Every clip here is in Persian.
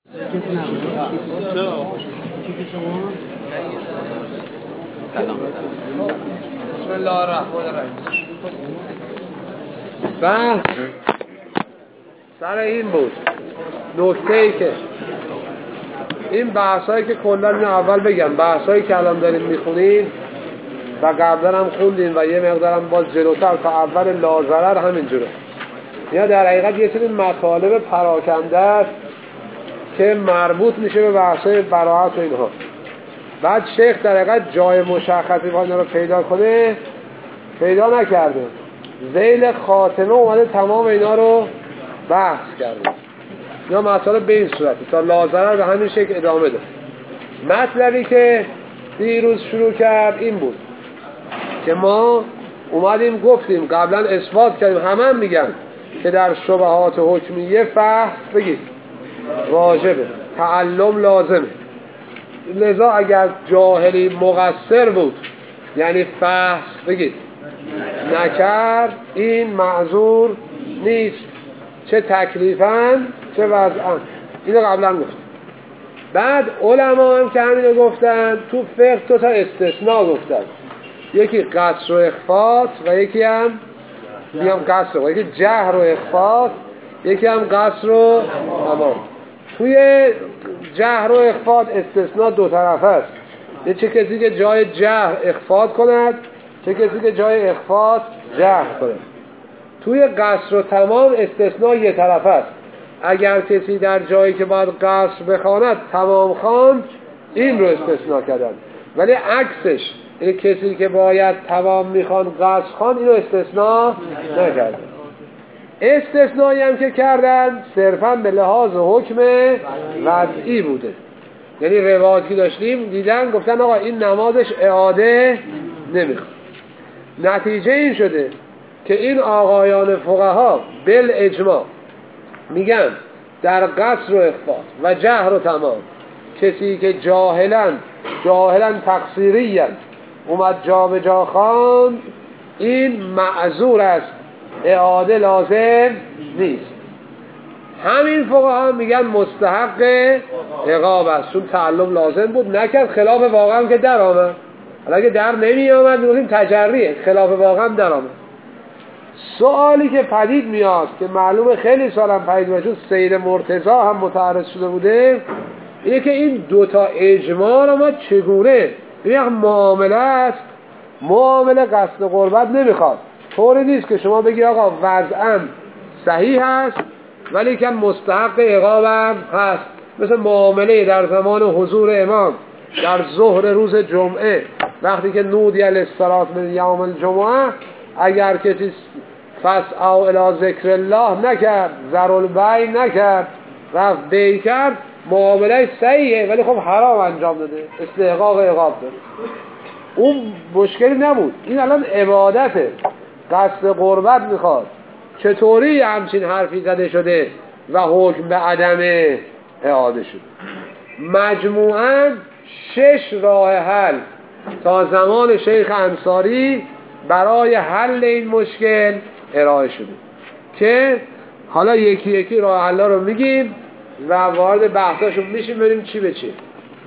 بسم الله الرحمن الرحیم. بحث سر این بود، نکته ای که این بحثایی که کلا اول بگم، بحثایی که الان داریم میخونیم و قبلا هم خوندیم و یه مقدارم باز جلوتر تا اول لاضرر همینجوره، یا در حقیقت یه سری مطالب پراکنده است که مربوط میشه به بحثای براءت و اینها. بعد شیخ در حقیقت جای مشخصی با اینا رو پیدا کنه پیدا نکرده، ذیل خاتمه اومده تمام اینا رو بحث کرده، یا مطالب به این صورتی تا لاضرر به همین شکل ادامه ده. مطلبی که دیروز شروع کرد این بود که ما اومدیم گفتیم قبلا اثبات کردیم، همه میگن که در شبهات حکمیه فحص بگید واجبه، تعلم لازمه. لذا اگر جاهلی مقصر بود یعنی فحص بگید نکرد، این معذور نیست، چه تکلیفاً چه وضعاً. اینو قبلا گفتم. بعد علما هم که همینو گفتن، تو فقه تو تا استثناء گفتن، یکی قصر و اخفاء و یکی هم قصر و یکی جهر و اخفاء، یکی هم قصر و تمام. توی جهر و اخفاء استثناء دو طرف است، یه چه کسی که جای جهر اخفاء کند، چه کسی که جای اخفاء جهر کند. توی قصر و تمام استثناء یه طرف است، اگر کسی در جایی که باید قصر بخواند تمام خواند، این رو استثناء کردن، ولی عکسش این کسی که باید تمام میخوان قصر خواند، این رو استثناء نکردن. استثنایی هم که کردن صرفا به لحاظ حکم وضعی بوده، یعنی روایتی داشتیم دیدن گفتن آقا این نمازش اعاده نمیخواد. نتیجه این شده که این آقایان فقها بالاجماع میگن در قصر و اخفاء و جهر و تمام کسی که جاهلا تقصیریا اومد جا به جا خواند، این معذور است، اعاده لازم نیست. همین فقها میگن مستحق عقاب است، چون تعلم لازم بود نکرد، خلاف واقعا که در آمد. اگه در نمی آمد میگیم تجریه، خلاف واقعا در آمد. سوالی که پدید میاد که معلومه خیلی سالم پدید میاد، چون سید مرتضی هم متعرض شده بوده، اینه که این دوتا اجماع رو ما چگونه یک معامله است، معامله قصد قربت نمیخواد، طوری نیست که شما بگی آقا وضعاً صحیح هست ولی که مستحق عقابم هست، مثل معامله در زمان حضور امام در ظهر روز جمعه وقتی که نودی للصلاة من یوم الجمعه، اگر کسی فسعوا الی ذکر الله نکرد، ذر البیع نکرد، رفت بیع کرد، معامله صحیحه ولی خب حرام انجام داده، استحقاق عقاب داره. اون مشکلی نبود، این الان عبادته، قصد قربت میخواد. چطوری همچین حرفی زده شده و حکم به عدم اعاده شده؟ مجموعاً 6 راه حل تا زمان شیخ انصاری برای حل این مشکل ارائه شده که حالا یکی یکی راه حل رو میگیم و وارد بحثاشون میشیم ببینیم چی به چی.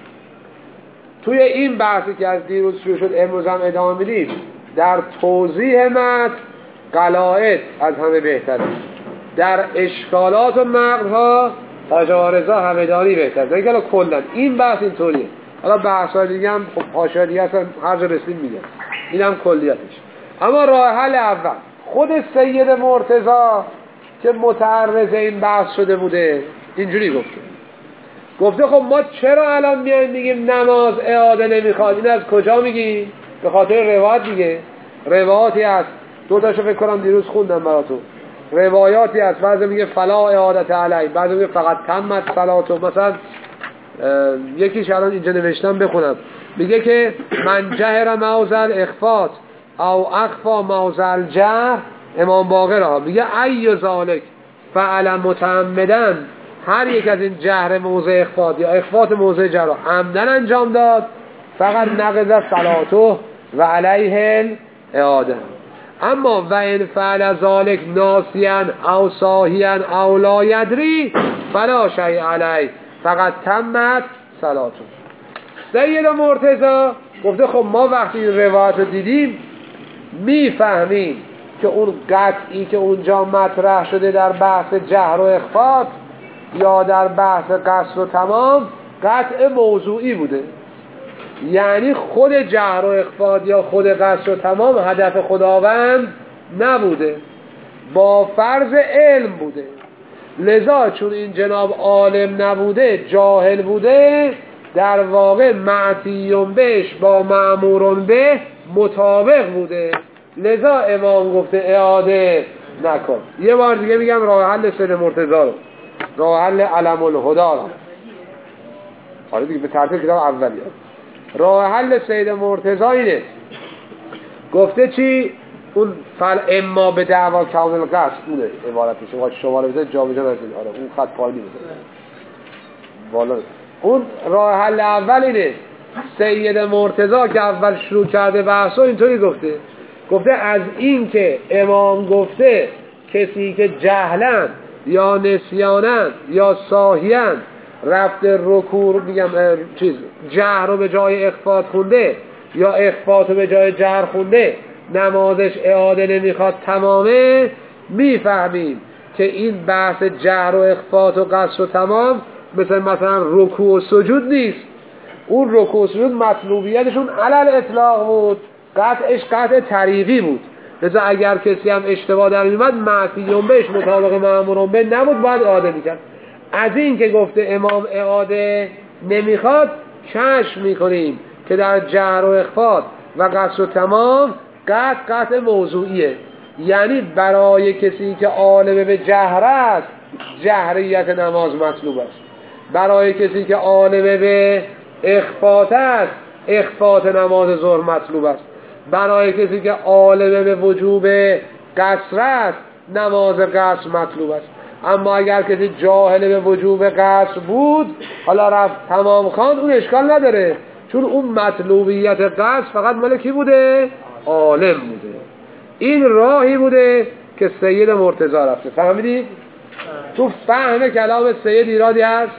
توی این بحثی که از دیروز شروع شد امروز هم ادامه میدیم، در توضیح متن قلائد از همه بهتره، در اشکالات و نقدها تجارزا همدانی بهتره. در اینکه کلن این بحث اینطوریه، حالا بحث‌های دیگه هم خب حاشیه دیگه هستن، هر جا رسیم میگن، این هم کلیتش. اما راه حل اول خود سید مرتضی که متعرض این بحث شده بوده اینجوری گفته خب ما چرا الان میایم میگیم نماز اعاده نمیخواد؟ این از کجا میگی؟ به خاطر روایت دیگه. روایاتی هست، دو تاشو فکر کنم دیروز خوندم براتون، روایاتی هست، بعضی میگه فلا اعادت علی، بعضی میگه فقط تمت صلاتو. مثلا یکیش الان اینجا نوشتم بخونم، میگه که من جهر موزل اخفات او اخفا موزل جهر، امام باقر ها میگه ای ذالک فعل متعمدن، هر یک از این جهر موضع اخفات یا اخفات موضع جهر عمدن انجام داد، فقط نقض صلاتو و علیه اعاده. اما و این فعل ذالک ناسیان او ساهیان او لا یدری فلا شیء علیه، فقط تمت صلاتون. سید مرتضی گفته خب ما وقتی این روایت رو دیدیم میفهمیم که اون قطعی که اونجا مطرح شده در بحث جهر و اخفات یا در بحث قصر و تمام قطع موضوعی بوده، یعنی خود جهر و اخفات یا خود قصر و تمام هدف خداوند نبوده، با فرض علم بوده. لذا چون این جناب عالم نبوده، جاهل بوده، در واقع معتیون بهش با مأمورون به مطابق بوده. لذا امام گفته اعاده نکن. یه بار دیگه میگم راه حل سید مرتضی رو، راه حل علم الهدی رو. آره دیگه به ترتیب کتاب اولی. راه حل سید مرتضی اینه، گفته چی؟ اون فل اما به دعوا کامل قصد بوده عبارتش. وقت شماره بزنید جا بجا نزید. آره اون خط پایینی بزنید والا. اون راه حل اول اینه، سید مرتضی که اول شروع کرده بحثو اینطوری گفته از این که امام گفته کسی که جهلن یا نسیانن یا ساهین رفته رکوع میگم جهر رو به جای اخفات خونده یا اخفات رو به جای جهر خونده، نمازش اعاده نمیخواد تمامه. میفهمیم که این بحث جهر و اخفات و قصر و تمام مثلا رکوع و سجود نیست. اون رکوع و سجود مطلوبیتشون علل اطلاق بود، قطعش قطع طریقی بود. لذا اگر کسی هم اشتباه در میمد معتیون بهش مطابق مأمورون به نبود، باید اعاده میکرد. از این که گفته امام اعاده نمیخواد کشف میکنیم که در جهر و اخفات و قصر و تمام قطع موضوعیه، یعنی برای کسی که عالم به جهر است جهریت نماز مطلوب است، برای کسی که عالم به اخفات است اخفات نماز ظهر مطلوب است، برای کسی که عالم به وجوب قصر است نماز قصر مطلوب است. اما اگر کسی جاهل به وجوب قصر بود حالا رفت تمام خواند، اون اشکال نداره، چون اون مطلوبیت قصر فقط مال کی بوده؟ عالم بوده. این راهی بوده که سید مرتضی رفته. فهمیدید؟ تو فهم کلام سید ایرادی هست؟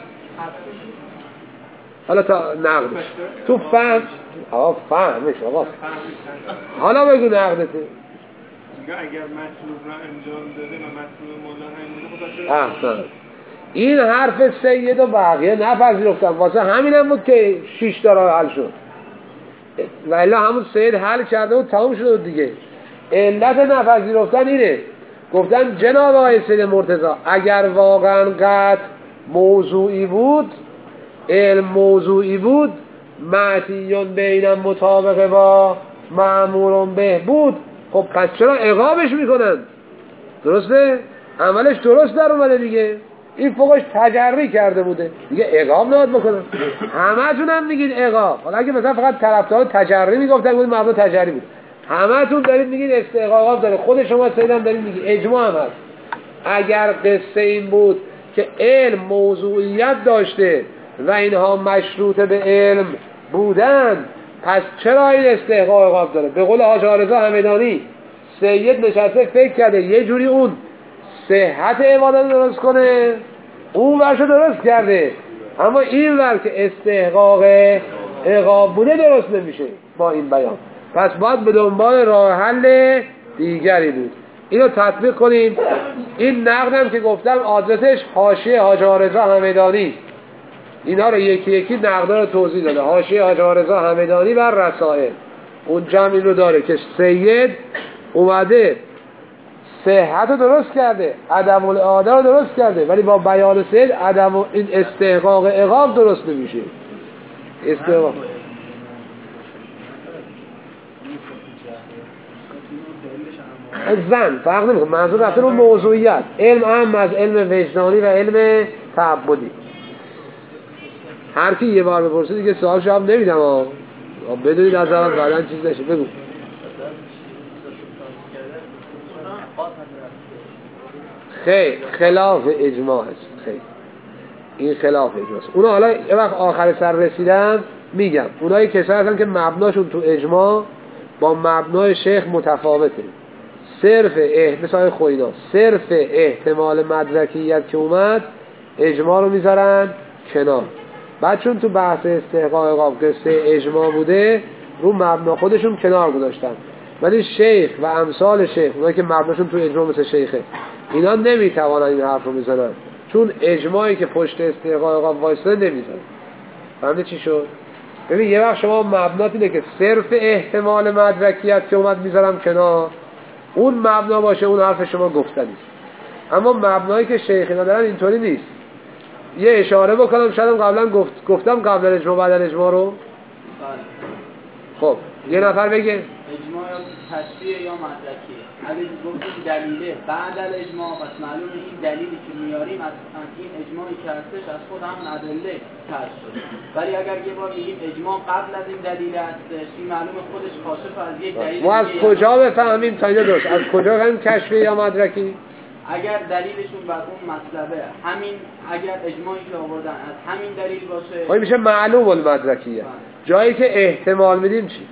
حالا تا نقدش تو فهم فهمش آقا. حالا بگو نقدته. اگر مطلوب را انجام داده و مطلوب مولا نمیده احسن. این حرف سید و بقیه نپذیرفتن، واسه همینم بود که 6 تا راه حل شد. و الا همون سید حل کرده و تمام شد دیگه. علت نپذیرفتن اینه، گفتن جناب آقای سید مرتضی اگر واقعا قطع موضوعی بود، علم موضوعی بود، معتیون بینم مطابق با مأمورون به بود، خب پس چرا عقابش میکنن؟ درسته؟ عملش درست در اومده دیگه. این فوقش تجری کرده بوده دیگه، عقاب نباید بکنن. همه هم میگید عقاب. حالا اگه مثلا فقط طرفدار تجری میگفتن گفتن مبنا تجری بود، همه تون دارید میگید استحقاقات داره. خود شما سیدم دارید میگید اجماع هم هست. اگر قصه این بود که علم موضوعیت داشته و اینها مشروط به علم بودن، پس چرا این استحقاق داره؟ به قول حاج آرزا همدانی سید نشسته فکر کرده یه جوری اون صحت عبادت درست کنه، اون ورشو درست کرده، اما این ور که استحقاق عقاب بوده درست نمیشه با این بیان. پس باید به دنبال راه حل دیگری بود. اینو تطبیق کنیم. این نقدم که گفتم آدرسش حاشیه حاج آرزا همدانی، اینا رو یکی یکی نقدا رو توضیح داده. حاشیه حاج آرزا همدانی بر رسائل، اونجا این رو داره که سید اومده صحت رو درست کرده، عدم الاعاده رو درست کرده، ولی با بیان سید عدم این استحقاق عقاب درست نمیشه. استحقاق زن فرق نمیکنه، منظور رفته رو موضوعیت. علم هم از علم وجدانی و علم تعبدی. هر کی یه بار بپرسه دیگه سوالشو هم نمیدم ها، بدونید از اول بعداً چیز نشه. بگو. خیلی خلاف اجماع هست. خیلی این خلاف اجماع است. اونا حالا یه وقت آخر سر رسیدن میگم، اونایی کسایی هستن که مبناشون تو اجماع با مبنای شیخ متفاوته. صرف مثال خوینا صرف احتمال مدرکیت که اومد اجماع رو میذارن کنار. بعد چون تو بحث استحقاق عقاب قصه اجماع بوده رو مبنا خودشون کنار گذاشتن، ولی شیخ و امثال شیخ اونایی که مبناشون تو اجماع مثل شیخه اینا نمیتوانن این حرف رو بزنن، چون اجماعی که پشت استحقاق عقاب وایسته نمیزنن. فهمده چی شد؟ ببین یه وقت شما مبنات اینه که صرف احتمال مدرکیت که اومد میذارم کنار اون مبنا باشه، اون حرف شما گفتنی. اما مبنایی که شیخ اینا دارن اینطوری نیست. یه اشاره بکنم شاید قبلا گفتم قبل اجماع بعد اجماع رو. خب یه نفر بگه اجماع یا تشریع یا مدرکیه. اگه گفتیم دلیله بعد از اجماع پس معلومه این دلیلی که میاریم از این اجماعی که هستش از خود هم ادله کشف شده. ولی اگر یه بار میگیم اجماع قبل از این دلیل هستش این معلومه خودش کاشف از یک دلیل. ما از کجا بفهمیم تا اینجا درست؟ از کجا بفهمیم کشفی یا مدرکی؟ اگر دلیلشون بر اون مطلبه همین، اگر اجماعی که آوردن از همین دلیل باشه خب میشه معلوم المدرکیه. جایی که احتمال میدیم چی؟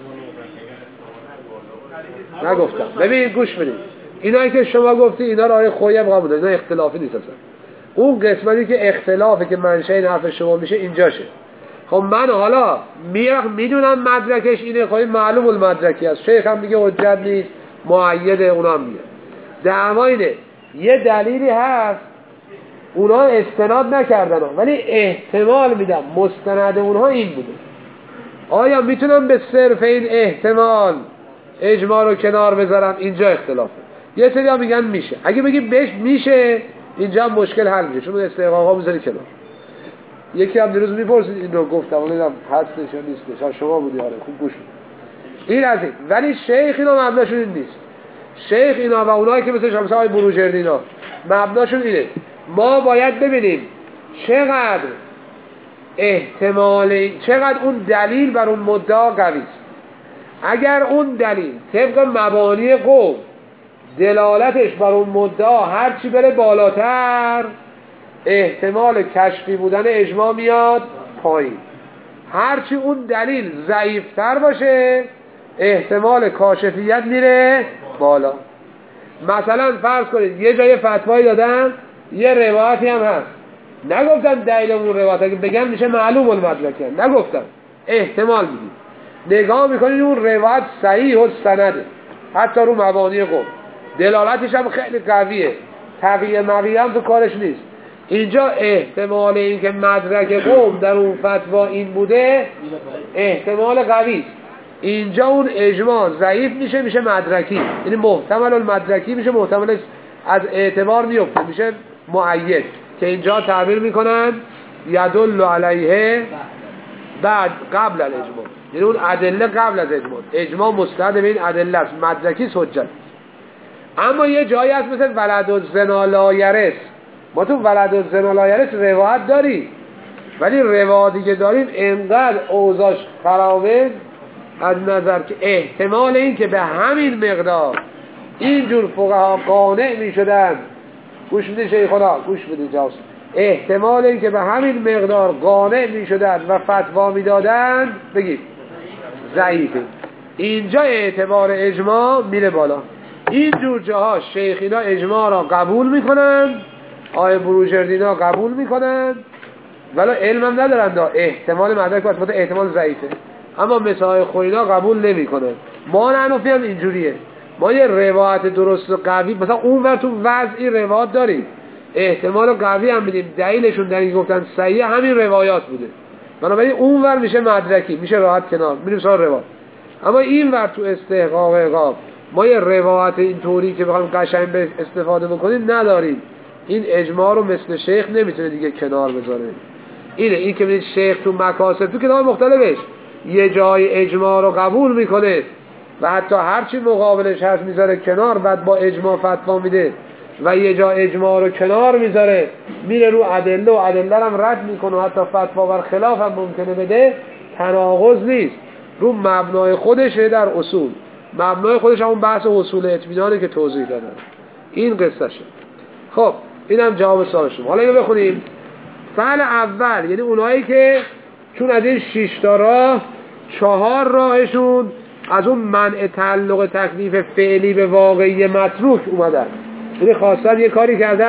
نگفتم. ببین گوش بدید، اینایی که شما گفتی اینا رو آیه خویی هم قبول داره، اینا اختلافی نیست اصلا. اون قسمتی که اختلافه که منشأ این حرف شما میشه اینجاشه. خب من حالا میدونم مدرکش اینه، خب معلوم المدرکی است، شیخ هم میگه حجت نیست، مؤید اونا هم میگه. دعوا اینه یه دلیلی هست اونا استناد نکردن ولی احتمال میدم مستند اونها این بوده. آیا میتونم به صرف این احتمال اجماع رو کنار بذارم؟ اینجا اختلافه. یه سری ها میگن میشه. اگه بگی بهش میشه اینجا هم مشکل حل میشه، چون استحقاقا میذاری کنار. یکی هم دیروز میپرسید این رو گفتم ولی نمیدونم هستش یا نیستش، شما بودی. آره خوب گوش بدید. این از این. ولی شیخ اینا مبناشون این نیست. شیخ اینا و اونایی که مثل شمس های بروجردی اینا مبناشون اینه ما باید ببینیم چقدر احتمال، چقدر اون دلیل بر اون مدعا قوی است. اگر اون دلیل طبق مبانی قول دلالتش بر اون مدعا هرچی بره بالاتر احتمال کشفی بودن اجماع میاد پایین، هرچی اون دلیل ضعیفتر باشه احتمال کاشفیت میره بالا. مثلا فرض کنید یه جای فتوایی دادن یه روایتی هم هست، نگفتم دلیل اون روایت اگه بگم میشه معلوم المدرکه، نگفتم احتمال میدیم، نگاه میکنید اون روایت صحیح و سنده حتی رو مبانی قول دلالتش هم خیلی قویه، تقیه مقیه هم تو کارش نیست. اینجا احتمال این که مدرک قوم در اون فتوا این بوده احتمال قوی است. اینجا اون اجماع ضعیف میشه مدرکی، یعنی محتمل المدرکی میشه، محتمل از اعتبار میفته میشه مؤید، که اینجا تعبیر میکنن یدل علیه بعد قبل الاجماع، یعنی اون ادله قبل از اجماع. اجماع مستند به این ادله است، مدرکی حجت. اما یه جایی هست مثل ولد الزنا لا یرث، ما تو ولد الزنا لا یرث روایت داریم ولی روایتی که داریم انقدر اوضاعش خرابه از نظر که احتمال این که به همین مقدار اینجور فقها قانع می شدن، گوش بده شیخنا، گوش بده جاست، احتمال این که به همین مقدار قانع می شدن و فتوا می دادن بگید ضعیفه. اینجا اعتبار اجماع میره بالا. اینجور جاها شیخینا اجماع را قبول میکنن، آیه بروجردینا قبول میکنن ولی علم هم ندارن احتمال مدرک و احتمال ضعیفه، اما مثال خوینا قبول نمیکنن. ما نحنفی هم اینجوریه، ما یه روایت درست و قوی مثلا اون ور تو وضعی روایت داریم احتمال قوی هم میدیم، دلیلشون در این گفتن صحیح همین روایات بوده، بنابراین اون ور میشه مدرکی، میشه راحت کنار میریم سراغ روایت. اما این ور تو استحقاق عقاب ما یه روایت اینطوری که بخوایم قشنگ به استفاده بکنیم نداریم. این اجماع رو مثل شیخ نمیتونه دیگه کنار بذاره. این که ببینید شیخ تو مکاسب تو کتاب مختلفش یه جای اجماع رو قبول میکنه و حتی هرچی مقابلش هست میذاره کنار، بعد با اجماع فتوا میده و یه جا اجماع رو کنار میذاره میره رو ادله و ادله هم رد میکنه و حتی فتوا بر خلاف هم ممکنه بده. تناقض نیست، رو مبنای خودشه در اصول، مبنای خودش همون بحث اصول اطمینانه که توضیح دادن. این قصه شه. خب اینم جواب سوال شما. حالا اینو بخونیم. فعل اول یعنی اونایی که چون از این 6 تا راه 4 راهشون از اون منع تعلق تکلیف فعلی به واقعی متروک اومدن، یعنی خواستن یه کاری کردن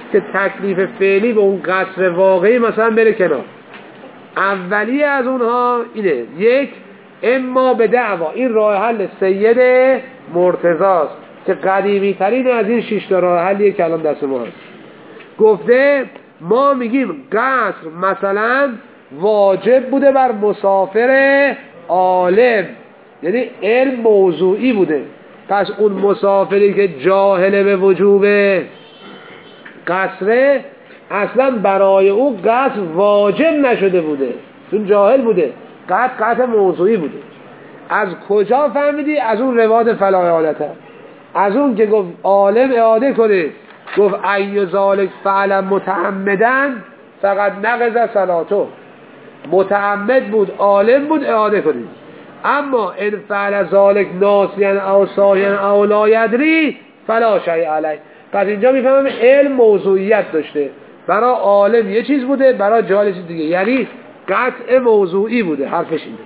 که تکلیف فعلی به اون قصر واقعی مثلا بره کنار. اولی از اونها اینه، یک، اما به دعوا، این راه حل سید مرتضاست که قدیمی ترین از این 6 تا راه حلیه که الان دست ما هست. گفته ما میگیم قصر مثلا واجب بوده بر مسافر عالم، یعنی علم موضوعی بوده، پس اون مسافری که جاهل به وجوب قصره اصلا برای او قصر واجب نشده بوده، چون جاهل بوده، قطع موضوعی بوده. از کجا فهمیدی؟ از اون روایت فلا اعادته، از اون که گفت عالم اعاده کنه، گفت ای ذالک فعلا متعمدن فقط نقض صلاتو، متعمد بود عالم بود اعاده کنید. اما ان فعل ذالک ناسیاً او ساهیاً او لا یدری فلا شیء علیه. پس اینجا میفهمم علم موضوعیت داشته، برای عالم یه چیز بوده، برای جاهل چیز دیگه، یعنی قطع موضوعی بوده، حرفش اینه.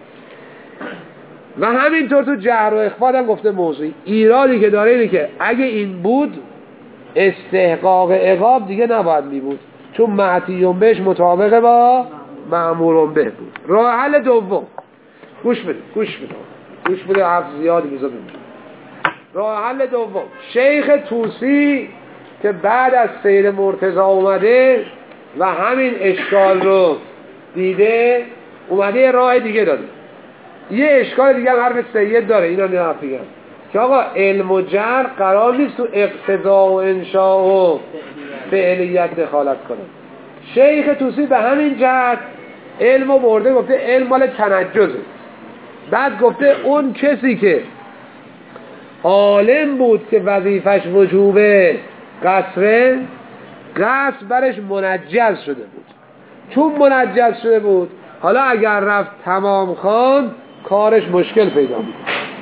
و همینطور تو جهر و اخفا هم گفته موضوعی. ایرادی که داره اینه که اگه این بود استحقاق عقاب دیگه نباید می بود، چون معطیون بهش مطابق با مأمورون به بود. راه حل دوم، گوش بده حرف زیادی بذار ببین. راه حل دوم، شیخ طوسی که بعد از سید مرتضی اومده و همین اشکال رو دیده، اومده راه دیگه داده. یه اشکال دیگه هم حرف سید داره، اینا نرفت بگم که آقا علم و جر قرار نیست تو اقتضا و انشاء و فعلیت دخالت کنه. شیخ طوسی به همین جهت علم و برده، گفته علم مال تنجزه. بعد گفته اون کسی که عالم بود که وظیفش وجوب قصر برش منجز شده بود، چون منجز شده بود حالا اگر رفت تمام خوان کارش مشکل پیدا بود.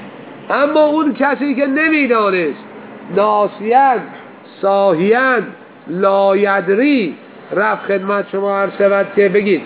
اما اون کسی که نمیدانست، ناسیاً ساهیاً لایدری، رفت خدمت شما عرض شود که بگید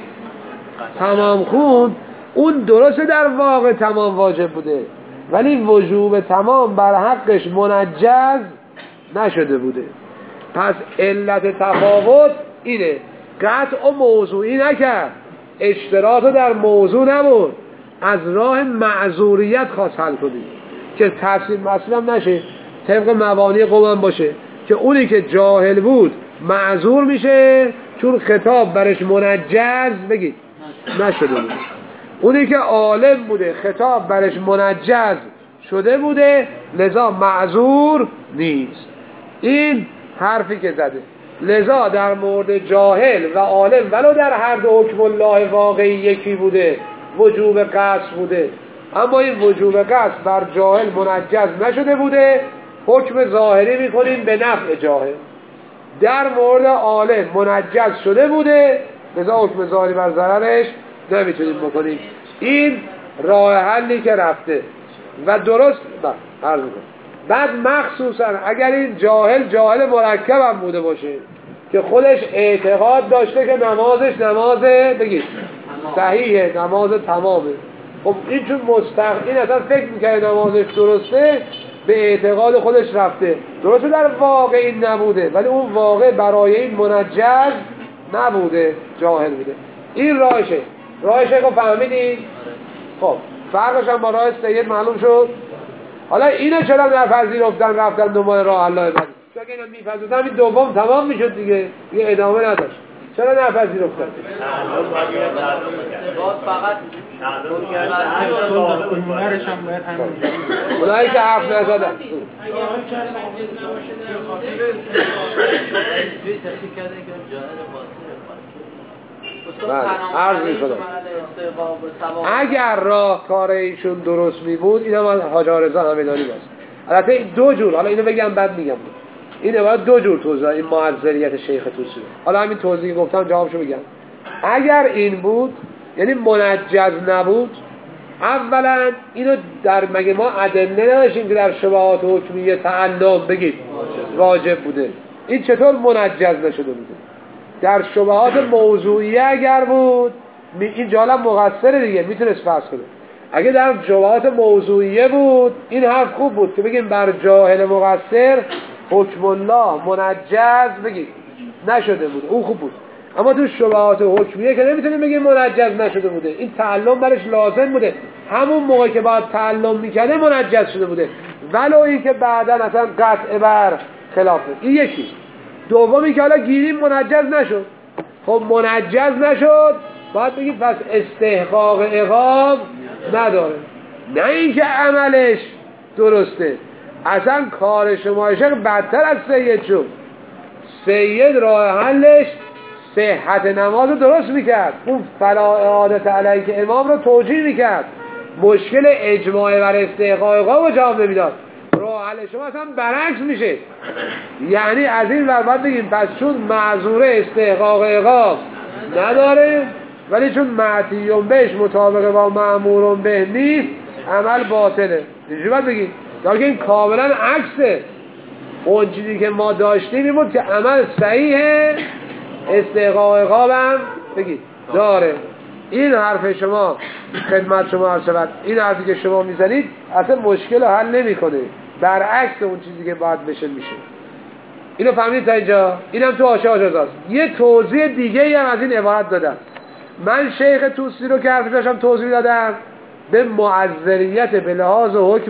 تمام خون، اون درسته در واقع تمام واجب بوده ولی وجوب تمام بر حقش منجز نشده بوده. پس علت تفاوت اینه، قطع و موضوعی نکرد، اشتراط در موضوع نبود، از راه معذوریت خواست حل کنید که تفسیر مسلم نشه، طبق مبانی قوم باشه که اونی که جاهل بود معذور میشه چون خطاب برش منجز بگید نشده بود، اونی که عالم بوده خطاب برش منجز شده بوده لذا معذور نیست. این حرفی که زده. لذا در مورد جاهل و عالم ولو در هر دو حکم الله واقعی یکی بوده، وجوب قصر بوده، اما این وجوب قصر بر جاهل منجز نشده بوده، حکم ظاهری میکنیم به نفع جاهل. در مورد عالم منجز شده بوده لذا حکم ظاهری بر ضررش نمیتونیم بکنیم. این راه حلی که رفته و درست عرض میکنم. بعد مخصوصا اگر این جاهل مرکب هم بوده باشه که خودش اعتقاد داشته که نمازش نماز بگید صحیحه، نماز تمامه، خب این چون این اصلا فکر میکنه نمازش درسته، به اعتقاد خودش رفته، درسته در واقع این نبوده ولی اون واقع برای این منجز نبوده، جاهل بوده. این راهشه که فهمیدید؟ خب فرقش هم با راه سید معلوم شد. حالا اینو چرا نپذیرفتن رفتن دنبال راه الله بعد؟ چون اینا میپذیرفتن این دوم تمام میشد دیگه ادامه نداشت. چرا نپذیرفتن؟ فقط اونایی که حرف نزدن عرض میکنم اگر راه کار ایشون درست می بود اینا من حاج رضا همدانی باست. البته دو جور، حالا اینو بگم بعد میگم، اینه باید دو جور توضیح این معذریت شیخ طوسی. حالا همین توضیحی گفتم جوابشو بگم. اگر این بود یعنی منجز نبود، اولا اینو در مگه ما ادله نداشتیم که در شبهات حکمیه تعلم بگید واجب بوده، این چطور منجز نشده بوده؟ در شبهات موضوعیه اگر بود این جالب مقصر دیگه میتونست فرض کنه. اگه در شبهات موضوعیه بود این حرف خوب بود که بگیم بر جاهل مقصر حکم الله منجز بگید نشده بوده، اون خوب بود. اما تو شبهات حکمیه که نمیتونیم بگیم منجز نشده بوده، این تعلم برش لازم بوده، همون موقع که باید تعلم میکرده منجز شده بوده، ولو این که بعدا اصلا قطع بر خلافه. این یکی. دومی که حالا گیریم منجز نشد، خب منجز نشد باید بگیم پس استحقاق عقاب نداره، نه اینکه عملش درسته. اصلا کار شما شیخ بدتر از سید شد. سید راه حلش صحت نماز رو درست میکرد، اون فلا اعادت علیه که امام رو توجیه میکرد، مشکل اجماع بر استحقاق عقاب رو جواب نمیداد. راه حل شما اصلا برعکس میشه. یعنی از این ور باید بگیم پس چون معذوره استحقاق عقاب نداره، ولی چون معتیون بهش مطابق با مأمورون به نیست عمل باطله. اینجوری باید بگیم، در که این کاملا عکسه. اون چیزی که ما داشتیم این بود که عمل صحیحه، استحقاق عقاب هم بگید داره. این حرف شما خدمت شما عرض شود، این حرفی که شما میزنید اصلا مشکل رو حل نمیکنه، برعکس اون چیزی که باید بشه میشه. اینو فهمید تا اینجا؟ اینم تو حاشیه آجازاست. یه توضیح دیگه ای هم از این عبارت دادم. من شیخ طوسی رو که حرفی داشتم توضیح دادم، به معذریت به لحاظ حکم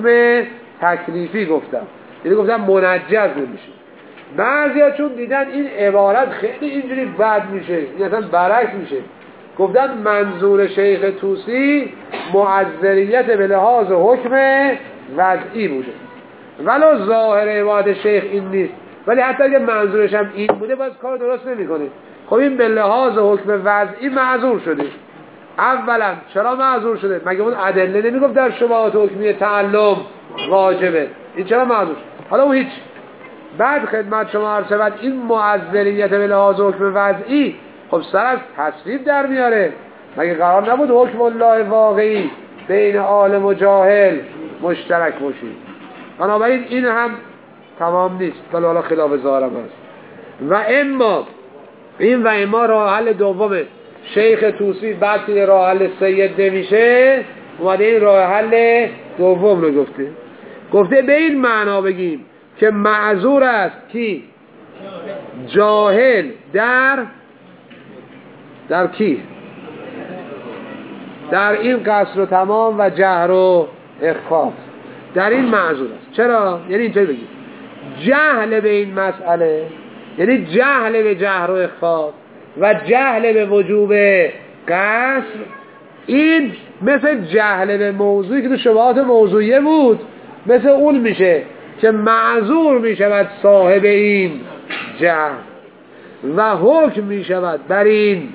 تکلیفی گفتم، یعنی گفتم منجز نمیشه. بعضیا چون دیدن این عبارت خیلی اینجوری بد میشه، این اصلا برعکس میشه، گفتن منظور شیخ طوسی معذریت به لحاظ حکم وضعی بوده، ولو ظاهر عبارت شیخ این نیست، ولی حتی اگه منظورش هم این بوده باز کار درست نمیکنه. خب این به لحاظ حکم وضعی معذور شده. اولا چرا معذور شده؟ مگه اون ادله نمیگفت در شبهات حکمی تعلم واجبه؟ این چرا معذور شد؟ حالا اون هیچ. بعد خدمت شما عرض شود این معذریت به لحاظ حکم وضعی خب سر از تصریف در میاره. مگه قرار نبود حکم الله واقعی بین عالم و جاهل مشترک باشید؟ بنابراین این هم تمام نیست، ولی حالا خلاف ظاهرم هست. و اما راه حل دومه. شیخ طوسی بعد که راه حل سید نمیشه اومده این راه حل دوم رو گفته به این معنا بگیم که معذور است کی؟ جاهل در کی؟ در این قصر و تمام و جهر و اخفاء، در این معذور است. چرا؟ یعنی اینطوری بگیم جهل به این مسئله، یعنی جهل به جهر و اخفاء و جهل به وجوب قصر، این مثل جهل به موضوعی که تو شبهات موضوعیه بود، مثل اون میشه که معذور میشود صاحب این جهل و حکم میشود بر این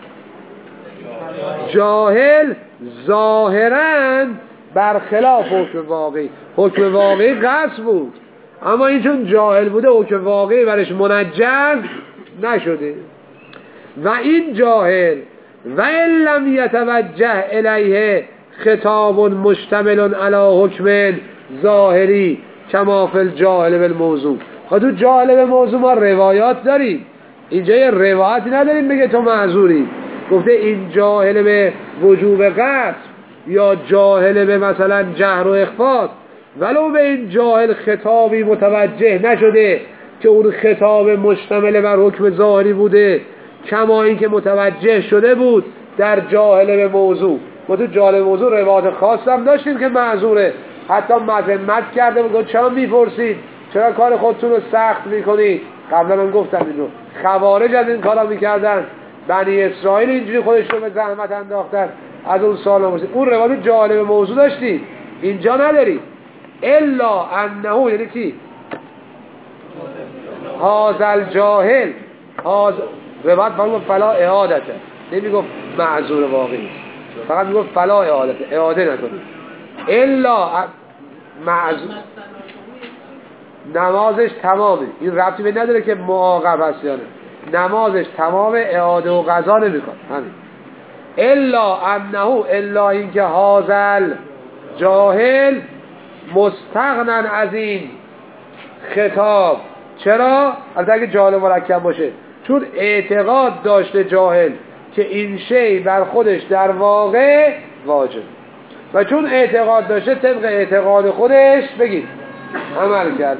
جاهل ظاهراً برخلاف حکم واقعی. حکم واقعی قصد بود، اما این چون جاهل بوده حکم واقعی برش منجز نشده. و این جاهل و ان لم یتوجه الیه خطاب مشتمل علی حکم ظاهری کما فی الجاهل بالموضوع. تو جاهل به موضوع ما روایات داریم، اینجا یه روایتی نداریم بگه تو معذوری. گفته این جاهل به وجوب قصد یا جاهل به مثلا جهر و اخفاء، ولو به این جاهل خطابی متوجه نشده که اون خطاب مشتمل بر حکم ظاهری بوده، کما این که متوجه شده بود در جاهل به موضوع. ما تو جاهل به موضوع روایات خاص هم داشتیم که معذوره، حتی مذمت کرده بود چرا میپرسید، چرا کار خودتون رو سخت میکنید. قبلا من گفتم اینو، خوارج از این کارا میکردن، بنی اسرائیل اینجوری خودش رو به زحمت انداختن از اون سال آموزید. اون روایت جاهل به موضوع داشتید، اینجا نداری. الا انه یعنی کی؟ هازل جاهل، روایت فلا اعادته، نمیگفت معذور واقعی، فقط میگفت فلا اعادته، اعاده نکنید. الا معذور نمازش تمامه، این ربطی به نداره که معاقب هست یا نه، نمازش تمام، اعاده و قضا نمیکن. همین. الا انه، الا اینکه هازل جاهل مستغنن از این خطاب. چرا؟ البته اگه جاهل مرکب باشه، چون اعتقاد داشته جاهل که این شی بر خودش در واقع واجب، و چون اعتقاد داشته طبق اعتقاد خودش بگید عمل کرده.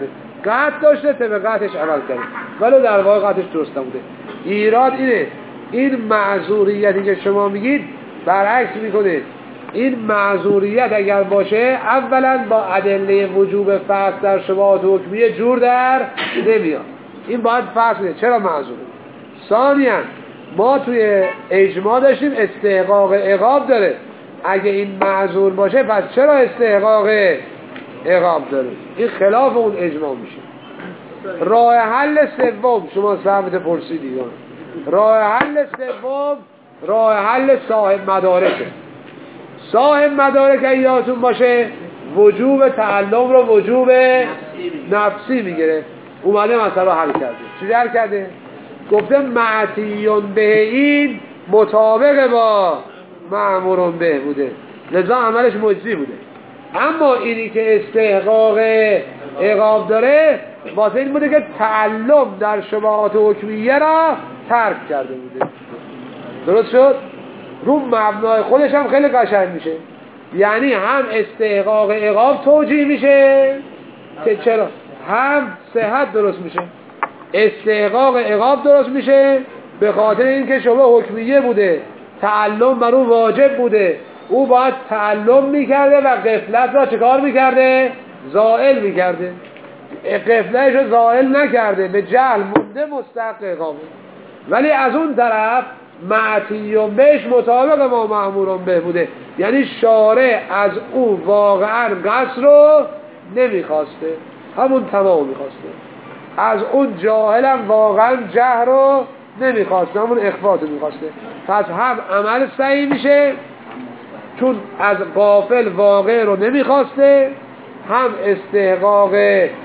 قطع داشته طبق قطعش عمل کرده ولی در واقع قطعش درست نبوده. ایراد اینه این معذوریتی که شما میگید برعکس میکنه. این معذوریت اگر باشه اولا با ادله وجوب فصل در شبهات حکمیه جور در نمیاد. این باید فصله چرا معذوره. ثانیاً ما توی اجماع داشتیم استحقاق عقاب داره. اگه این معذور باشه پس چرا استحقاق عقاب داره؟ این خلاف اون اجماع میشه. راه حل سوم شما سمت پرسیدید، راه حل سوم راه حل صاحب مدارکه. صاحب مدارک یادتون باشه وجوب تعلم رو وجوب نفسی میگیره. اومده مثلا حل کرده. چی حل کرده؟ گفته معتیون به این مطابق با مأمورون به بوده، لذا عملش مجزی بوده. اما اینی که استحقاق عقاب داره واسه این بوده که تعلم در شبهات حکمیه را ترک کرده بوده. درست شد؟ رو مبنای خودش هم خیلی قشنگ میشه. یعنی هم استحقاق عقاب توجیه میشه که چرا هم صحت درست میشه. استحقاق عقاب درست میشه به خاطر اینکه شبه حکمیه بوده، تعلم بر او واجب بوده، او باید تعلم میکرده و غفلت را چکار میکرده؟ زائل میکرده. غفلتش رو زائل نکرده، به جهل مونده، مستحق عقابه. ولی از اون طرف معتیون بهش مطابق ما مأمورون به بوده، یعنی شارع از او واقعا قصر رو نمیخواسته، همون تمام میخواسته. از اون جاهلم واقعا جهر رو نمیخواسته، همون اخفاط رو میخواسته. پس هم عمل صحیح میشه چون از غافل واقع رو نمیخواسته، هم استحقاق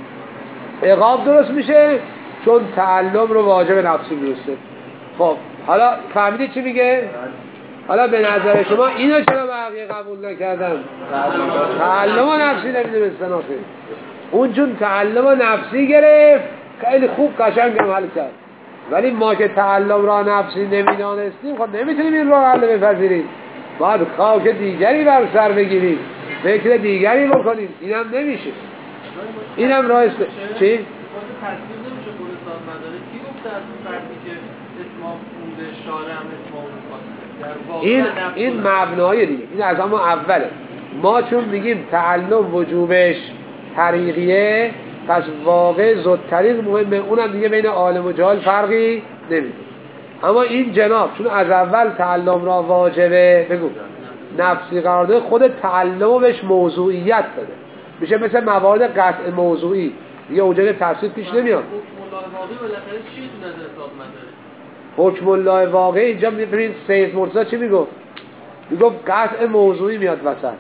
عقاب درست میشه چون تعلم رو واجب نفسی میرسه. خب حالا فهمیدید چی میگه؟ حالا به نظر شما اینو چرا بقیه قبول نکردن؟ تعلم و نفسی نمیدونستن آخه. اون چون تعلم و نفسی گرفت خیلی خوب قشنگ حل کرد، ولی ما که تعلم را نفسی نمیدانستیم خب نمیتونیم این راه حل بپذیریم. باید خاک دیگری بر سر بگیریم، فکر دیگری بکنیم. اینم نمیشه. اینم راه است. چی؟ این مبنای دیگه، این از اما اوله. ما چون میگیم تعلم وجوبش طریقیه پس واقع زود طریق مهمه، اونم دیگه بین عالم و جاهل فرقی نمیده. اما این جناب چون از اول تعلم را واجبه بگو نفسی قرار داده، خود تعلم بهش موضوعیت داده، میشه مثل موارد قطع موضوعی دیگه اونجا که تفسیر پیش نمیاد. حکم الله واقعی اینجا ببینید سید مرتضی چی میگفت؟ میگفت قطع موضوعی میاد وسط.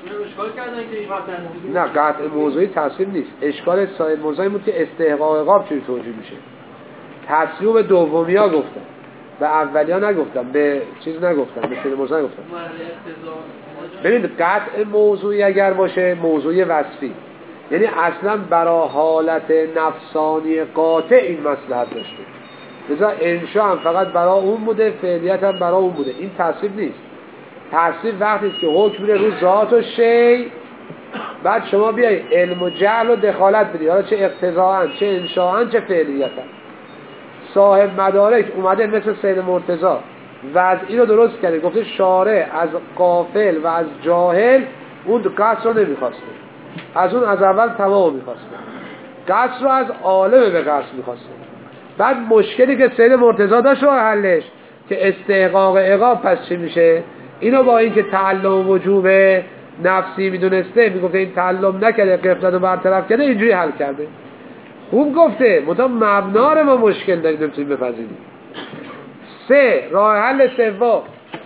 نه قطع موضوعی تصویر نیست. اشکال سید مرتضی بود که استحقاق عقاب چجوری توجیه میشه. تصویر به دومی ها گفتن، به اولی ها نگفتن، به چیز نگفتن، به سید مرتضی نگفتن. ببینید قطع موضوعی اگر باشه موضوعی وصفی، یعنی اصلا برای حالت نفسانی قاطع این مصلحت داشته، لذا انشاء هم فقط برای اون بوده، فعلیت هم برای اون بوده. این تصویر نیست. تصویر وقتی است که حکم میره رو ذات و شی، بعد شما بیای علم و جهل و دخالت بدی، حالا چه اقتضاءً چه انشاءً چه فعلیتاً. صاحب مدارک اومده مثل سید مرتضی وضعی رو درست کرده، گفته شارع از غافل و از جاهل اون قصر رو نمیخواسته، از اون از اول تمام میخواسته، قصر رو از عالم به قصر میخواسته. بعد مشکلی که سید مرتضی داشت رو حلش که استحقاق عقاب پس چی میشه؟ اینو با این که تعلم وجوب نفسی میدونسته میگفته این تعلم نکرده، غفلت رو برطرف کرده، اینجوری حل کرده. خوب گفته، منتها مبنا رو ما مشکل داریم نمیتونیم بپذیریم. سه راه حل سوم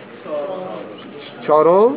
چهارم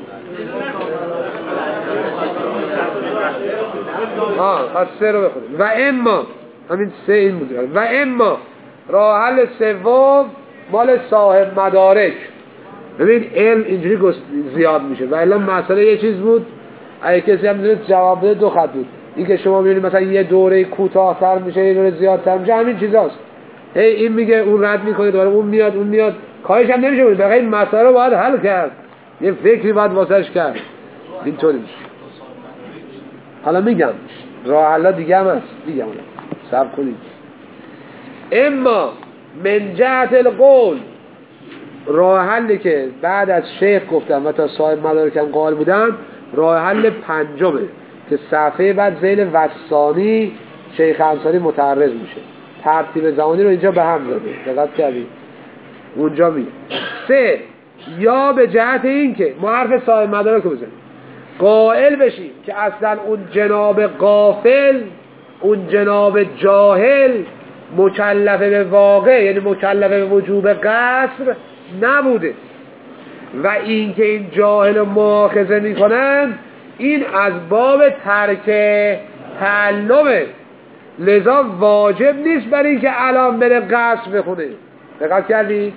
پس سه رو بخونیم. و اما همین سه این بود. و اما راه حل سوم مال صاحب مدارک. ببین علم اینجوری زیاد میشه و الا مسئله یه چیز بود، اگه کسی هم دونه جواب بده دو خط بود. این که شما میبینید مثلا یه دوره کوتاه‌تر میشه، یه دوره زیادتر میشه، همین چیزاست. این میگه اون رد میکنه، دوباره اون میاد کارش هم نمیشه بود. بقیه این مسئله رو باید حل کرد، یه فکری باید واسش کرد. اینطوری میشه. حالا میگم راه حل دیگه هم هست، میگم صبر کنید. اما من جهت القول، راه حلی که بعد از شیخ گفتم و تا صاحب مدارکم قائل بودم، راه حل پنجمه که صفحه بعد ذیل وسانی شیخ انصاری متعرض میشه. ترتیب زمانی رو اینجا به هم زده، دقت کردید اونجا میگه 3 یا به جهت این که ما حرف صاحب مدارک رو بزنیم قائل بشیم که اصلا اون جناب غافل، اون جناب جاهل مکلف به واقع، یعنی مکلف به وجوب قصر نبوده و این که این جاهل رو مؤاخذه میکنن این از باب ترک تعلمه، لذا واجب نیست برای این که الان بره قصر بخونه. دقت کردی؟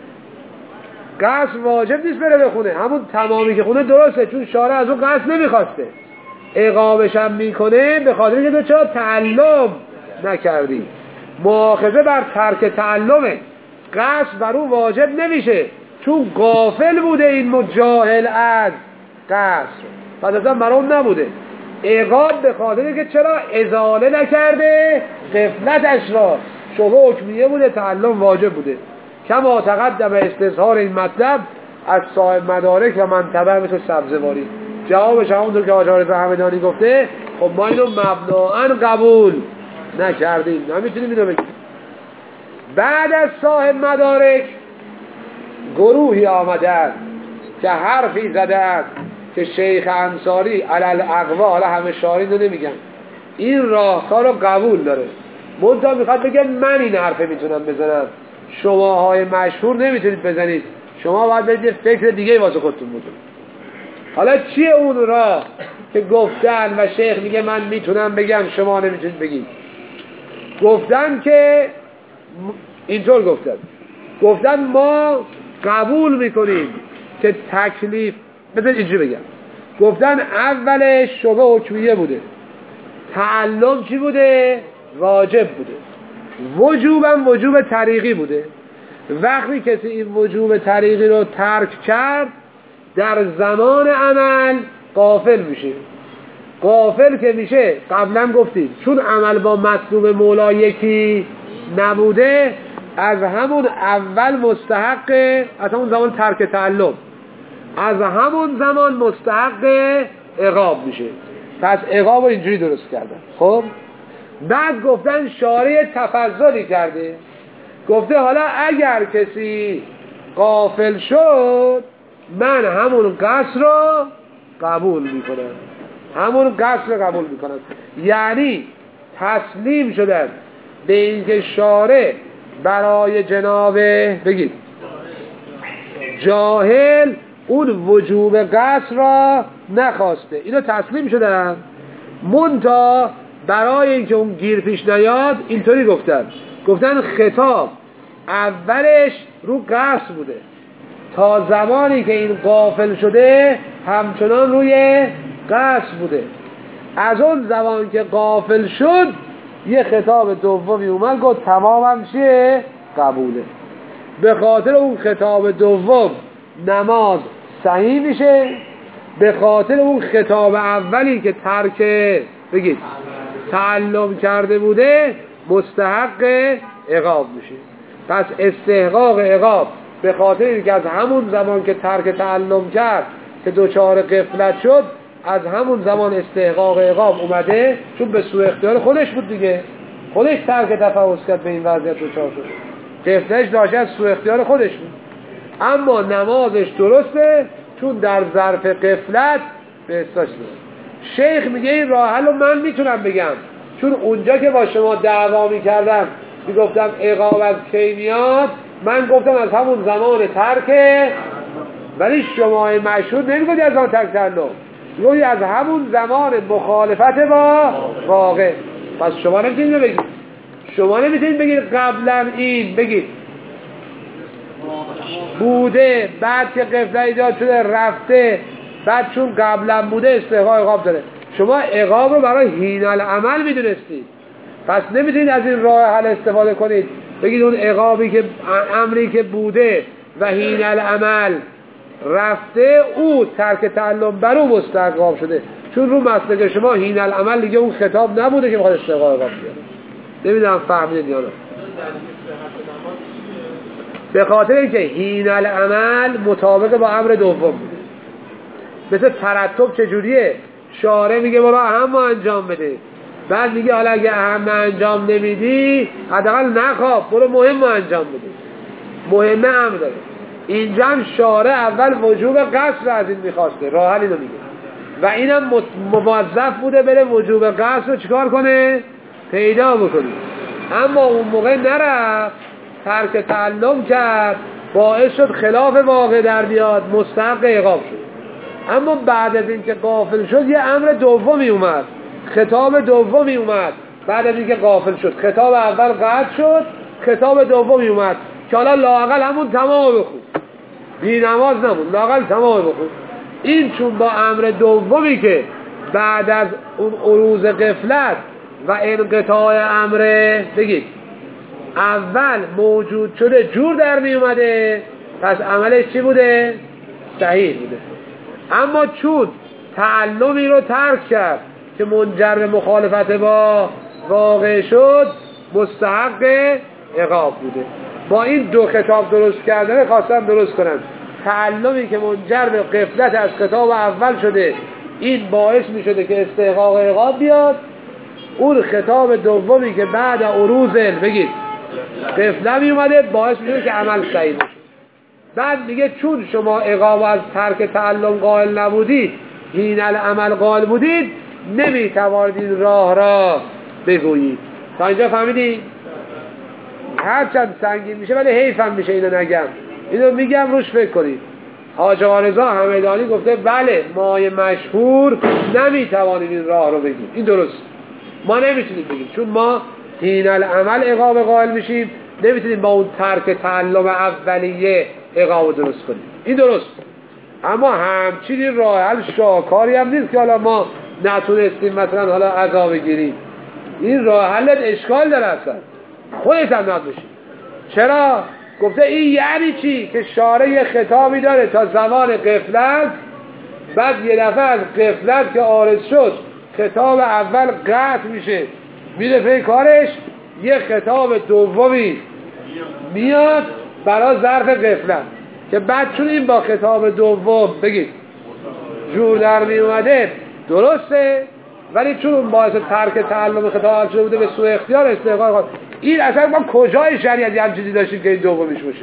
قصر واجب نیست بره بخونه، همون تمامی که خونه درسته چون شارع از اون قصر نمیخواسته، اقامش هم میکنه به خاطر که تو چرا تعلم نکردی. مؤاخذه بر ترک تعلمه، قصر بر اون واجب نمیشه چون غافل بوده این مجاهل از قصر، پس اصلا برام نبوده. عقاب به خاطر که چرا ازاله نکرده غفلتش را، شبه حکمیه بوده، تعلم واجب بوده. کما تقدم استظهار این مطلب از صاحب مدارک و منطبع مثل سبزواری. جوابش همونطور که حاج عارف همدانی گفته، خب ما اینو مبناً قبول نکردیم، نمیتونیم اینو بگیم. بعد از صاحب مدارک گروهی آمدن که حرفی زدن که شیخ انصاری علل اقوا، حالا همه شاری رو نمیگن، این راهکار رو قبول داره، منتها میخواد بگه من این حرفه میتونم بزنم، شماهای مشهور نمیتونید بزنید، شما باید برید فکر دیگه واسه خودتون بکنید. حالا چیه اون راه که گفتن و شیخ میگه من میتونم بگم شما نمیتونید بگید؟ گفتن که اینطور گفتن ما قبول میکنیم که تکلیف، مثل اینجوری بگم، گفتن اولش شبه حکمیه بوده، تعلم چی بوده؟ واجب بوده، وجوبم وجوب طریقی بوده. وقتی کسی این وجوب طریقی رو ترک کرد در زمان عمل غافل میشه. غافل که میشه قبلا گفتیم چون عمل با مطلوب مولا یکی نبوده، از همون اول مستحق، از همون زمان ترک تعلم، از همون زمان مستحق عقاب میشه. پس عقاب رو اینجوری درست کردن. خب بعد گفتن شارع تفضلی کرده، گفته حالا اگر کسی غافل شد من همون قصر رو قبول میکنم، همون قصر رو قبول میکنم. یعنی تسلیم شدن به اینکه شارع برای جناب بگید جاهل اون وجوب قصر را نخواسته، اینو تسلیم شدن. منتها برای اینکه اون گیر پیش نیاد اینطوری گفتن خطاب اولش رو قصر بوده، تا زمانی که این غافل شده همچنان روی قصر بوده. از اون زمان که غافل شد یه خطاب دومی اومد گفت تمامم چیه؟ قبوله. به خاطر اون خطاب دوم نماز صحیح میشه، به خاطر اون خطاب اولی که ترک بگید تعلم کرده بوده مستحق عقاب میشه. پس استحقاق عقاب به خاطر اینکه از همون زمان که ترک تعلم کرد که دوچار غفلت شد، از همون زمان استحقاق عقاب اومده، چون به سوء اختیار خودش بود دیگه، خودش ترک تفحص کرد به این وضعیت دوچار شد، غفلتش داشته از سوء اختیار خودش بود. اما نمازش درسته چون در ظرف غفلت به استاش بود. شیخ میگه این راه حل رو من میتونم بگم، چون اونجا که با شما دعوا میکردم میگفتم عقاب از کی میاد، من گفتم از همون زمان ترکه، ولی شما مشهور نمیگوید از آن ترک تعلم، میگوید از همون زمان مخالفت با واقع. پس شما نمیتونید بگید، شما نمیتونید بگید قبلا این بگید بوده بعد که غفلت ایجاد شده رفته، بعد چون قبلا بوده استحقاق عقاب داره. شما عقاب رو برای هین العمل میدونستید، پس نمیتونید از این راه حل استفاده کنید بگید اون عقابی که امری که بوده و هین العمل رفته او ترک تعلم بر او مستحق شده، چون رو مسلک شما هین العمل دیگه اون خطاب نبوده که بخواد استحقاق عقاب بیاره. نمیدونم فهمیدید یا نه. به خاطر اینکه حین العمل مطابق با امر دوم بوده. مثل ترتب چجوریه؟ شارع میگه برو اهم انجام بده، بعد میگه حالا اگه اهم انجام نمیدی حداقل نخواب برو مهم انجام بده. مهمه امر داره. اینجا هم شارع اول وجوب قصر از این میخواسته، راه حل اینو میگه و اینم موظف بوده بره وجوب قصر رو چیکار کنه؟ پیدا بکنه. اما اون موقع نرفت، ترک تعلم کرد، باعث شد خلاف واقع در بیاد، مستحق عقاب شد. اما بعد از اینکه غافل شد یه امر دومی اومد، خطاب دومی اومد. بعد از اینکه غافل شد خطاب اول قطع شد، خطاب دومی اومد که حالا لااقل همون تمام بخون، بی نماز نمون، لااقل تمام بخون. این چون با امر دومی که بعد از اون عروض غفلت و انقطاع امر بگید اول موجود شده جور در می اومده، پس عملش چی بوده؟ صحیح بوده. اما چون تعلمی رو ترک کرد که منجر به مخالفت با واقع شد، مستحق عقاب بوده. با این دو خطاب درست کردن خواستم درست کنم. تعلمی که منجر به غفلت از خطاب اول شده، این باعث می شده که استحقاق عقاب بیاد. اون خطاب دومی که بعد عروض بگید غفلت می اومده، باعث می شده که عمل صحیح بشه. بعد میگه چون شما عقاب از ترک تعلم قائل نبودید، حین العمل قائل بودید، نمیتوانید این راه را بگویید. تا اینجا فهمیدید؟ هرچند سنگین میشه ولی حیفم میشه اینو نگم، اینو میگم روش فکر کنید. حاج آقا رضا همدانی گفته بله مای مشهور نمیتوانید این راه رو بگید. این درست، ما نمیتونیم بگیم چون ما حین العمل عقاب قائل میشیم، نمیتونیم با اون ترک تعلم اولیه عقاب درست کنیم. این درست، اما همچنین راه حل شاکاری هم نیست که حالا ما نتونستیم مثلا حالا عذاب بگیریم. این راه حلت اشکال داره، اصلا خودت هم نباشی. چرا؟ گفته این یعنی چی؟ که شارع یه خطابی داره تا زمان غفلت، بعد یه دفعه از غفلت که عارض شد خطاب اول قطع میشه، میره پی کارش، یه خطاب دومی میاد برای ظرف غفلت که بعد چون این با خطاب دوم بگید جور در می اومده درسته، ولی چون باعث ترک تعلم خطاب شده بوده به سوء اختیار استحقاق. این اصلا ما کجای شریعتی هم چیزی داشتیم که این دومیش باشه؟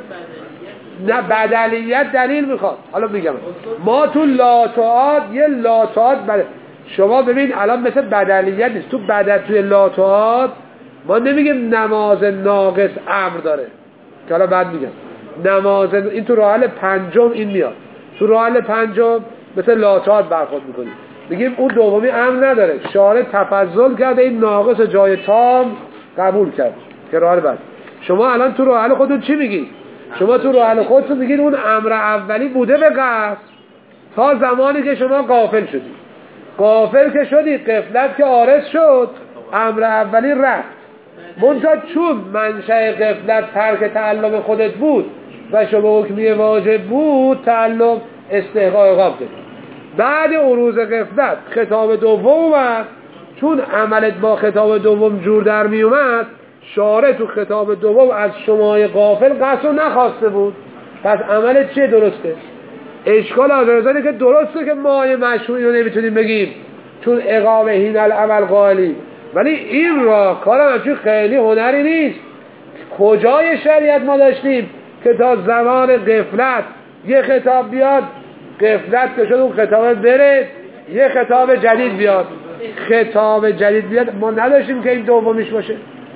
نه بدلیت دلیل میخواد. حالا میگم ما تو لاتعاد یه لاتعاد شما ببین الان مثل بدلیت نیست. توی لاتعاد ما نمیگیم نماز ناقص امر داره که حالا بعد میگم نماز این تو راه حل پنجم این میاد. تو راه حل پنجم مثل لاتعاد برخورد میکنیم، میگیم اون دومی امر نداره، شارع تفضل کرده این ناقص جای تام قبول کرد که راه حل بعد. شما الان تو راه حل خودتون چی میگید؟ شما تو راه حل خودتون میگید اون امر اولی بوده به قصد تا زمانی که شما غافل شدید. غافل که شدید، غفلت که عارض شد، امر اولی رفت. منتها چون منشأ غفلت ترک تعلم خودت بود و شما حکمی واجب بود، تعلم استحقاق عقاب دید. بعد عروض غفلت خطاب دوم اومد، چون عملت با خطاب دوم جور در می اومد، شارع تو خطاب دوم از شمای غافل قصر نخواسته بود، پس عملت چیه؟ درسته. اشکال آزرزانه که درسته که مای مشهوری رو نمیتونیم بگیم چون عقاب حین العمل قائلی، ولی این راه کارم همچون خیلی هنری نیست. کجای شریعت ما داشتیم که تا زمان غفلت یه خطاب بیاد، غفلت که شد اون خطاب بره، یه خطاب جدید بیاد، خطاب جدید بیاد، ما نداشتیم که این دومیش باشه.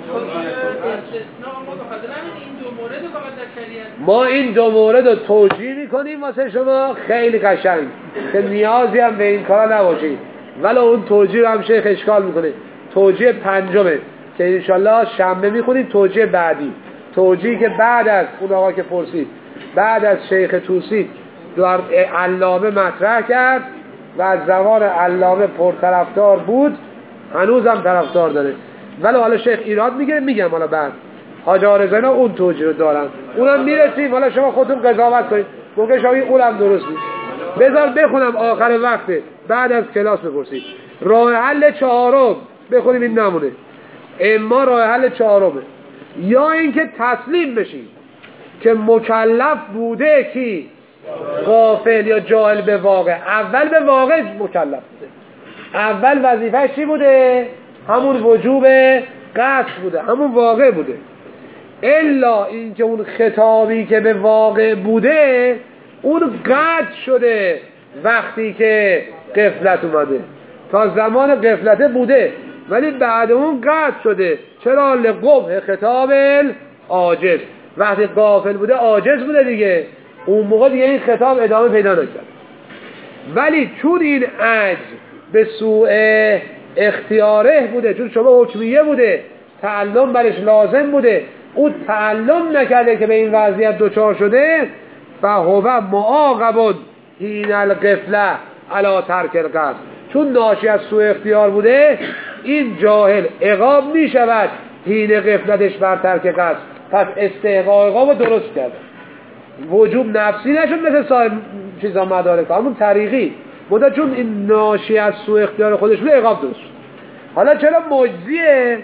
ما این دو مورد رو توجیه میکنیم واسه شما خیلی قشنگ که نیازی هم به این کارا نباشید، ولی اون توجیه هم شیخ اشکال میکنه. توجیه پنجمه که انشالله شنبه میخونیم. توجیه بعدی، توجیه که بعد از اون آقا که پرسید، بعد از شیخ توسی در علامه مطرح کرد و از زمان علامه پرطرفدار بود، هنوز هم طرفدار داره، ولی حالا شیخ ایراد میگیره. میگم حالا بعد حاج آرزانا اون توجیه دارن، اونم میرسیم. حالا شما خودتون قضاوت کنید، موقع شما اونم درست نیست. بذار بخونم آخر وقته، بعد از کلاس بپرسید. راه حل چهارم بخونیم این نمونه. اما راه حل چهارمه، یا اینکه تسلیم بشید که مکلف بوده کی؟ غافل یا جاهل به واقع. اول به واقع مکلف بوده، اول وظیفه چی بوده؟ همون وجوب قصد بوده، همون واقع بوده. الا اینکه اون خطابی که به واقع بوده اون قطع شده وقتی که غفلت اومده. تا زمان غفلت بوده ولی بعد اون قطع شده. چرا؟ لقبح خطاب عاجز. وقتی غافل بوده عاجز بوده دیگه، اون موقع دیگه این خطاب ادامه پیدا نکرد. ولی چون این عجز به سوء اختیاره بوده، چون شما حکمیه بوده، تعلم برش لازم بوده، او تعلم نکرده که به این وضعیت دچار شده، فهو معاقب حین الغفله علی ترک القصد. چون ناشی از سوء اختیار بوده، این جاهل عقاب می شود حین غفلتش بر ترک قصد. پس استحقاق عقاب درست کرده، وجوب نفسی نشد مثل صاحب چیزا مدارک، همون طریقی بوده. چون این ناشی از سوء اختیار خودش بوده، عقاب درست شد. حالا چرا مجزیه؟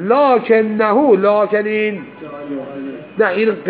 لکن این نه،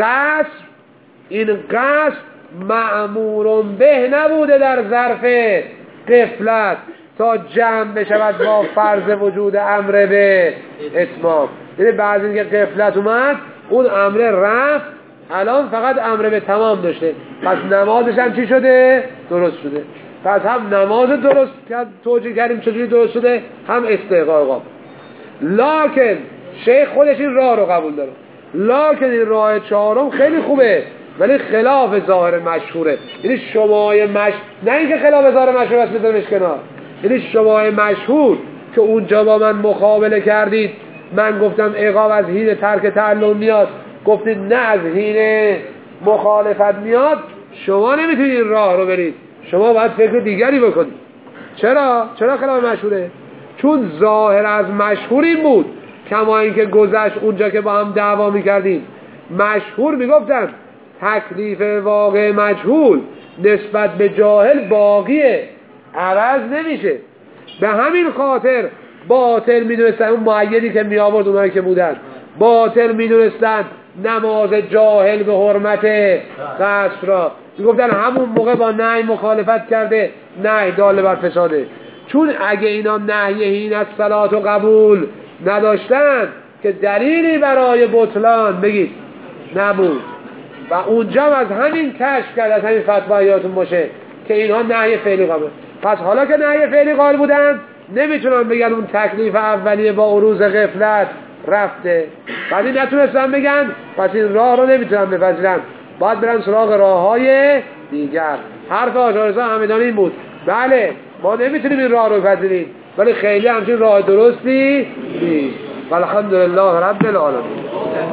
این قصد مأمور به نبوده در ظرف غفلت تا جمع بشود با فرض وجود امر به اتمام. یعنی بعد اینکه غفلت اومد اون امر رفت، الان فقط امر به تمام داشته، پس نمازش هم چی شده؟ درست شده. پس هم نماز درست توجیه کردیم چجوری درست شده، هم استحقاق عقاب. لکن شیخ خودش این راه رو قبول داره، لکن این راه چهارم خیلی خوبه ولی خلاف ظاهر مشهوره. یعنی شمای نه اینکه خلاف ظاهر مشهور است بذارمش کنار، یعنی شمای مشهور که اونجا با من مقابله کردید، من گفتم عقاب از حین ترک تعلم میاد، گفتید نه از حین مخالفت میاد، شما نمیتونید این راه رو برید، شما باید فکر دیگری بکنید. چرا خلاف مشهوره؟ چون ظاهر از مشهور این بود، کما اینکه گذشت اونجا که با هم دعوا میکردیم، مشهور میگفتن تکلیف واقع مجهول نسبت به جاهل باقیه، عوض نمیشه. به همین خاطر باطل میدونستن، اون معیدی که میآورد اونایی که بودن باطل میدونستن نماز جاهل به حرمت قصر را، میگفتن همون موقع با نهی مخالفت کرده، نهی دال بر فساده. چون اگه اینا نهی حین از صلات و قبول نداشتن که دلیلی برای بطلان بگید نبود، و اونجا از همین کشف کرد، از همین فتوا یادتون باشه که اینها نهی فعلی قابل. پس حالا که نهی فعلی قائل بودن، نمیتونن بگن اون تکلیف اولیه با عروض غفلت رفته، بعد این نتونستن بگن، پس این راه رو نمیتونن بپذیرن، باید برن سراغ راههای دیگر. حرف آشارزا همدان این بود، بله ما نمیتونیم این راه رو بپذیریم ولی خیلی همچین راه درستی نیست. والحمدلله رب العالمین.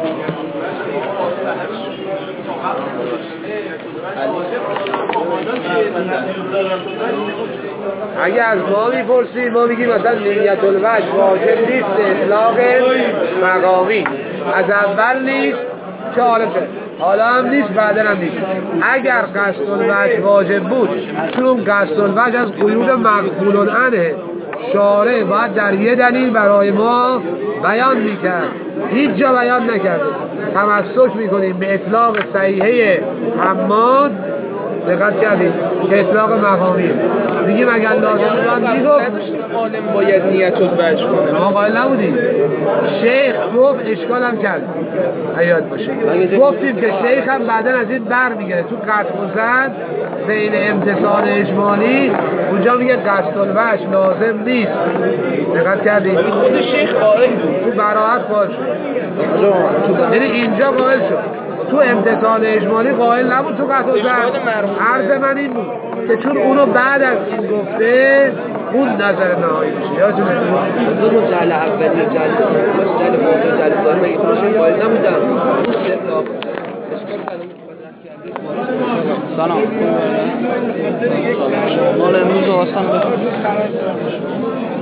اگه از ما میپرسیم، ما میگیم مثلا نیت الوجه واجب نیست، اطلاق مقامی از اول نیست که عالم شد، حالا هم نیست، بعدا هم نیست. اگر قصد الوجه واجب بود، چون قصد الوجه از قیود مقبول عنه، شارع باید در یه دلیل برای ما بیان میکرد، هیچ جا بیان نکرده. تمسک میکنیم به اطلاق صحیحه حماد، دقت کردید که اطلاق مقامی میگیم اگر لازم بود میگفت عالم باید نیت الوجه کنه، ما قائل نبودیم. شیخ گفت اشکال هم کرد، حیات باشه، گفتیم که شیخ هم بعدا از این بر میگره تو قطع زد بین امتصال اجمالی، اونجا میگه قصد الوجه لازم نیست. دقت کردید خود شیخ قائل بود، تو براحت قائل شد، یعنی اینجا قائل شد، تو امتصال اجمالی قائل نبود، تو قطع زد. عرض من این بود که چون اونو بعد از این گفته اون نظر نهایی میشه. یادتونه اون جعل اولی جعل موضوع جعل ظاهر مگه تو قائل نبودم. سلام مال امروز آسان بخون.